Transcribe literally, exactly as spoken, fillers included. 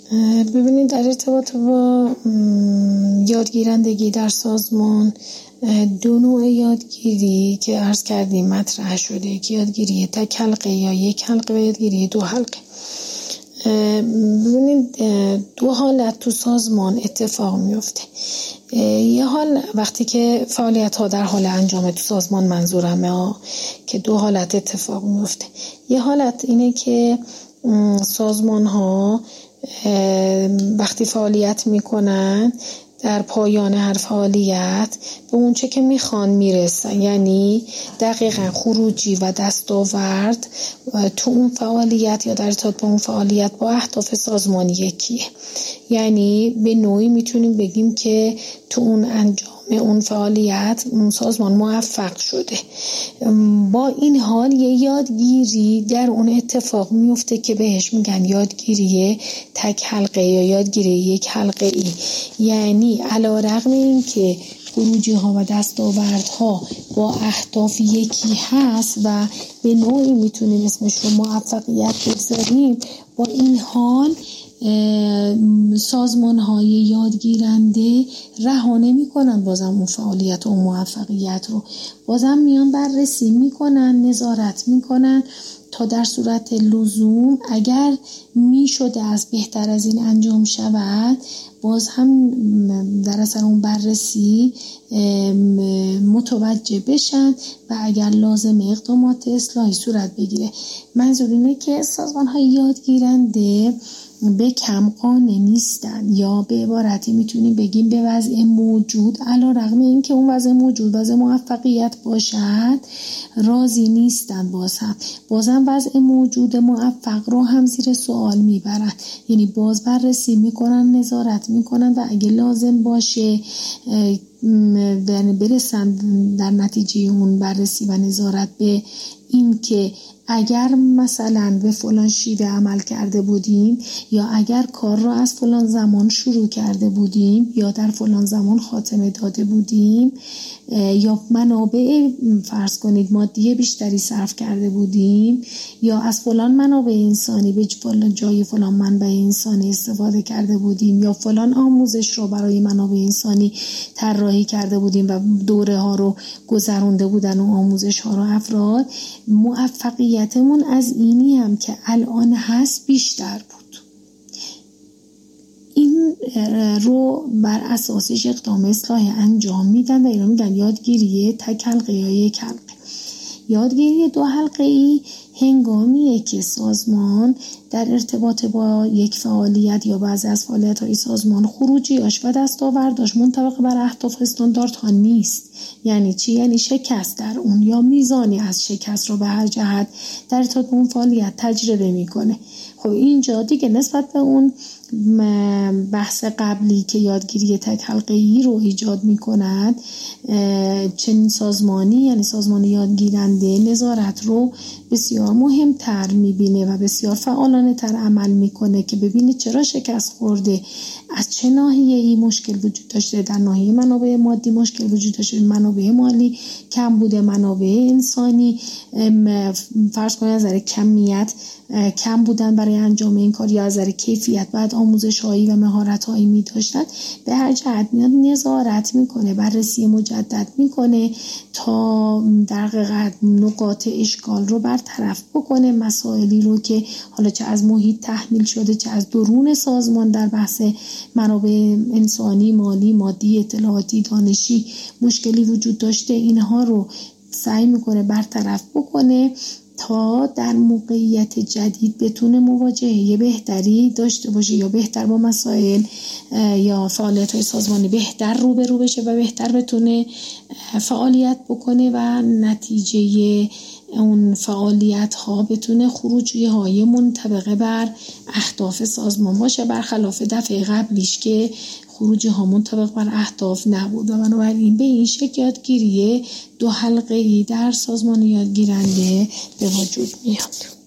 ببینید در ارتباط با یادگیرندگی در سازمان، دو نوع یادگیری که عرض کردیم مطرح شده که یادگیری تک حلقه یا یک حلقه و یادگیری دو حلقه. ببینید دو حالت تو سازمان اتفاق میفته. یه حال وقتی که فعالیت ها در حال انجام تو سازمان منظورمه که دو حالت اتفاق میفته. یه حالت اینه که سازمان ها وقتی فعالیت میکنن در پایان هر فعالیت به اون چه که میخوان میرسن، یعنی دقیقاً خروجی و دستاورد تو اون فعالیت یا در ارتباط با اون فعالیت با اهداف سازمانی یکیه. یعنی به نوعی میتونیم بگیم که تو اون انجام اون فعالیت اون سازمان موفق شده. با این حال یه یادگیری در اون اتفاق میفته که بهش میگن یادگیری تک حلقه یا یادگیری یک حلقه ای. یعنی علی‌رغم این که خروجی ها و دستاوردها با اهداف یکی هست و به نوعی میتونیم اسمش رو موفقیت بگذاریم، با این حال سازمان های یادگیرنده رها نمی کنن بازم اون فعالیت و موفقیت رو، بازم میان بررسی میکنن، نظارت میکنن تا در صورت لزوم اگر می شده از بهتر از این انجام شود باز هم در اثر اون بررسی متوجه بشن و اگر لازم اقدامات اصلاحی صورت بگیره. منظور اینه که سازمان های یادگیرنده به کم قانع نیستن، یا به عبارتی میتونیم بگیم به وضع موجود علی‌رغم این که اون وضع موجود وضع موفقیت باشد راضی نیستن. باز هم بازم وضع موجود موفق رو هم زیر سوال میبرن، یعنی باز بررسی میکنن، نظارت میکنن و اگه لازم باشه برسن در نتیجه اون بررسی و نظارت به این که اگر مثلا به فلان شیوه عمل کرده بودیم یا اگر کار را از فلان زمان شروع کرده بودیم یا در فلان زمان خاتمه داده بودیم یا منابع فرض کنید مادی بیشتری صرف کرده بودیم یا از فلان منابع انسانی به فلان جای فلان منبع انسانی استفاده کرده بودیم یا فلان آموزش رو برای منابع انسانی طراحی کرده بودیم و دوره ها رو گذرونده بودن و آموزش ها رو افراد، موفقیتمون از اینی هم که الان هست بیشتر بود. این رو بر اساسش اقدام اصلاحی انجام میدن و اینا میگن یادگیری تک حلقه یا یک حلقه. یادگیری دو حلقه ای هنگامیه که سازمان در ارتباط با یک فعالیت یا بعضی از فعالیت‌های سازمان خروجیاش و دستاورداش منطبق بر اهداف استانداردها نیست. یعنی چی؟ یعنی شکست در اون یا میزانی از شکست رو به هر جهت در ارتباط با اون فعالیت تجربه میکنه. خب اینجا دیگه نسبت به اون بحث قبلی که یادگیری تک حلقه‌ای رو ایجاد می‌کند، چنین سازمانی یعنی سازمان یادگیرنده نظارت رو بسیار مهمتر می‌بینه و بسیار فعالانه تر عمل می‌کنه که ببینه چرا شکست خورده، از چه ناحیه‌ای مشکل وجود داشته. در ناحیه منابع مادی مشکل وجود داشته، منابع مالی کم بوده، منابع انسانی فرض کنید از نظر کمیت کم بودن برای انجام این کار یا از نظر کیفیت بعد آموزش هایی و مهارت هایی می داشتن. به هر جهت میاد نظارت میکنه، بررسی مجدد میکنه تا در حقیقت نقاط اشکال رو برطرف بکنه، مسائلی رو که حالا چه از محیط تحمیل شده چه از درون سازمان در بحث منابع انسانی، مالی، مادی، اطلاعاتی، دانشی مشکلی وجود داشته، اینها رو سعی میکنه برطرف بکنه تا در موقعیت جدید بتونه مواجهه بهتری داشته باشه یا بهتر با مسائل یا فعالیت‌های سازمانی بهتر روبرو بشه و بهتر بتونه فعالیت بکنه و نتیجه اون فعالیت ها بتونه خروجی های منطبق بر اهداف سازمان باشه، برخلاف دفعه قبلیش که خروجی ها منطبق بر اهداف نبود. و بنابراین به این شکل یادگیری دو حلقه‌ای در سازمان یادگیرنده به وجود میاد.